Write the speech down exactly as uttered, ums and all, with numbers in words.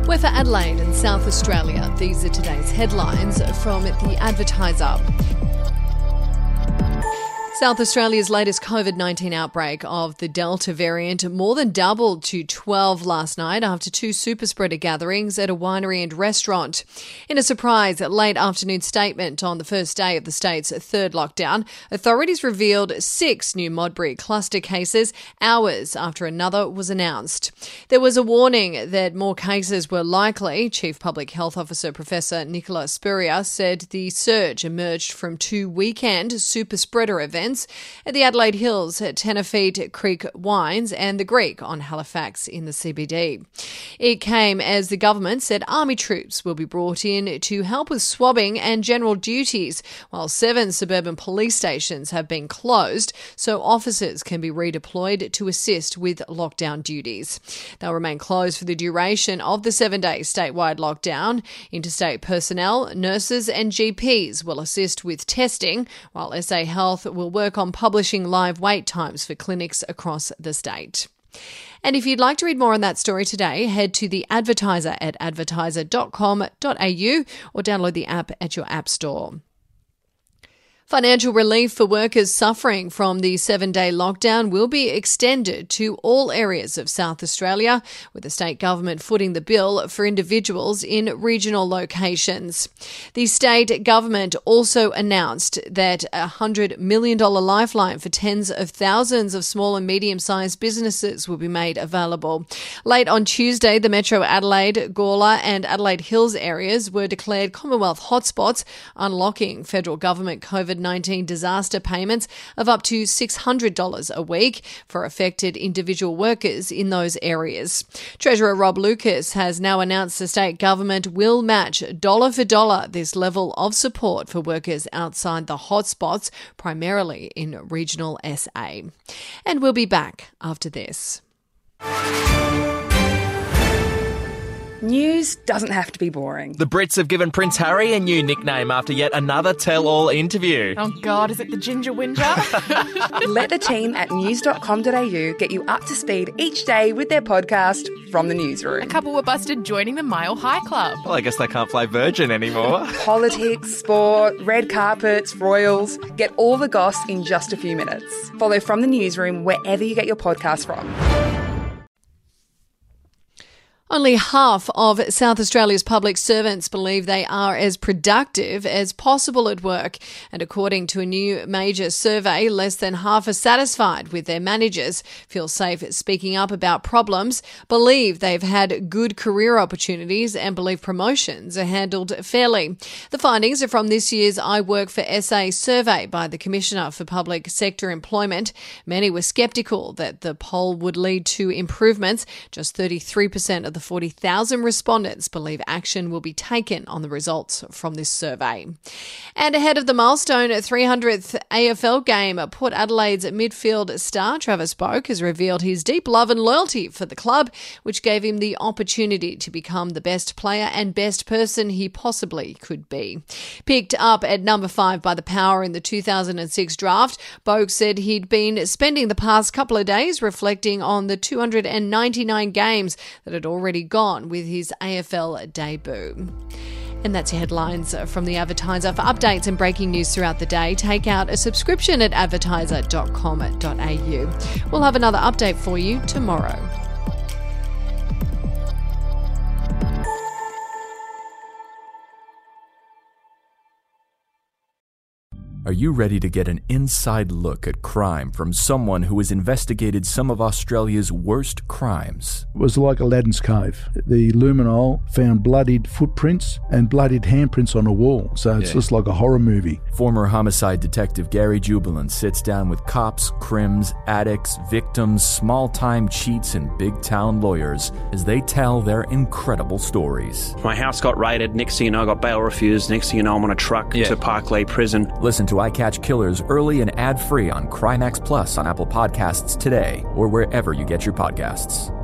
We're for Adelaide and South Australia. These are today's headlines from The Advertiser. South Australia's latest COVID nineteen outbreak of the Delta variant more than doubled to twelve last night after two super spreader gatherings at a winery and restaurant. In a surprise late afternoon statement on the first day of the state's third lockdown, authorities revealed six new Modbury cluster cases hours after another was announced. There was a warning that more cases were likely. Chief Public Health Officer Professor Nicola Spurrier said the surge emerged from two weekend super spreader events at the Adelaide Hills at Tenerife Creek Wines and the Greek on Halifax in the C B D. It came as the government said army troops will be brought in to help with swabbing and general duties, while seven suburban police stations have been closed so officers can be redeployed to assist with lockdown duties. They'll remain closed for the duration of the seven-day statewide lockdown. Interstate personnel, nurses and G Ps will assist with testing, while S A Health will work on publishing live wait times for clinics across the state. And if you'd like to read more on that story today, head to The Advertiser at advertiser dot com dot a u or download the app at your app store. Financial relief for workers suffering from the seven-day lockdown will be extended to all areas of South Australia, with the state government footing the bill for individuals in regional locations. The state government also announced that a one hundred million dollars lifeline for tens of thousands of small and medium-sized businesses will be made available. Late on Tuesday, the Metro Adelaide, Gawler and Adelaide Hills areas were declared Commonwealth hotspots, unlocking federal government COVID nineteen disaster payments of up to six hundred dollars a week for affected individual workers in those areas. Treasurer Rob Lucas has now announced the state government will match dollar for dollar this level of support for workers outside the hotspots, primarily in regional S A. And we'll be back after this. News doesn't have to be boring. The Brits have given Prince Harry a new nickname after yet another tell-all interview. Oh God, is it the Ginger Whinger? Let the team at news dot com dot a u get you up to speed each day with their podcast, From the Newsroom. A couple were busted joining the Mile High Club. Well, I guess they can't fly Virgin anymore. Politics, sport, red carpets, royals. Get all the goss in just a few minutes. Follow From the Newsroom wherever you get your podcast from. Only half of South Australia's public servants believe they are as productive as possible at work. And according to a new major survey, less than half are satisfied with their managers, feel safe speaking up about problems, believe they've had good career opportunities and believe promotions are handled fairly. The findings are from this year's I Work for S A survey by the Commissioner for Public Sector Employment. Many were sceptical that the poll would lead to improvements. Just thirty-three percent of the forty thousand respondents believe action will be taken on the results from this survey. And ahead of the milestone three hundredth A F L game, Port Adelaide's midfield star Travis Boak has revealed his deep love and loyalty for the club, which gave him the opportunity to become the best player and best person he possibly could be. Picked up at number five by the Power in the two thousand six draft, Boak said he'd been spending the past couple of days reflecting on the two hundred ninety-nine games that had already gone with his A F L debut. And that's your headlines from The Advertiser. For updates and breaking news throughout the day, take out a subscription at advertiser dot com dot a u. We'll have another update for you tomorrow. Are you ready to get an inside look at crime from someone who has investigated some of Australia's worst crimes? It was like Aladdin's Cave. The luminol found bloodied footprints and bloodied handprints on a wall, so it's yeah. just like a horror movie. Former homicide detective Gary Jubilant sits down with cops, crims, addicts, victims, small-time cheats, and big-town lawyers as they tell their incredible stories. My house got raided. Next thing you know, I got bail refused. Next thing you know, I'm on a truck yeah. to Parklea Prison. Listen to I Catch Killers early and ad-free on Crimex Plus on Apple Podcasts today or wherever you get your podcasts.